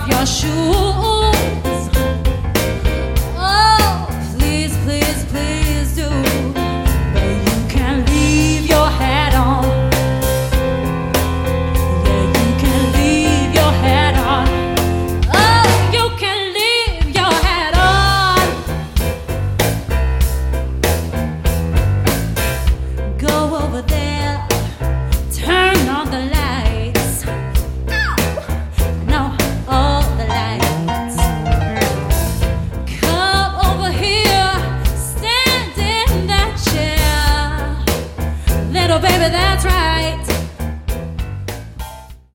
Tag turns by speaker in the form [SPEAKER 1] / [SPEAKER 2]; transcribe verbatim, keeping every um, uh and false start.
[SPEAKER 1] your shoes. Oh, please, please, please do. But you can leave your hat on. Yeah, you can leave your hat on. Oh, you can leave your hat on. Go over there, turn on the lights. No, all the lights. Come over here, stand in that chair. Little baby, that's right.